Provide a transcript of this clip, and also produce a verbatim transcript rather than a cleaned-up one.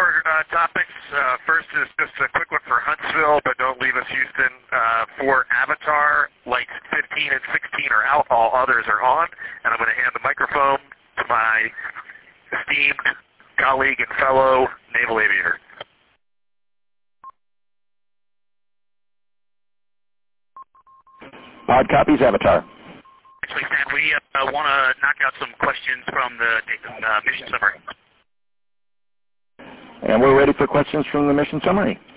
more uh, topics. Uh, first is just a quick one for Huntsville, but don't leave us, Houston. Uh, for Avatar, lights fifteen and sixteen are out. All others are on. And I'm going to hand the microphone to my esteemed colleague and fellow naval aviator. Pod copies, Avatar. Actually, Stan, we uh, want to knock out some questions from the uh, mission summary. And we're ready for questions from the mission summary.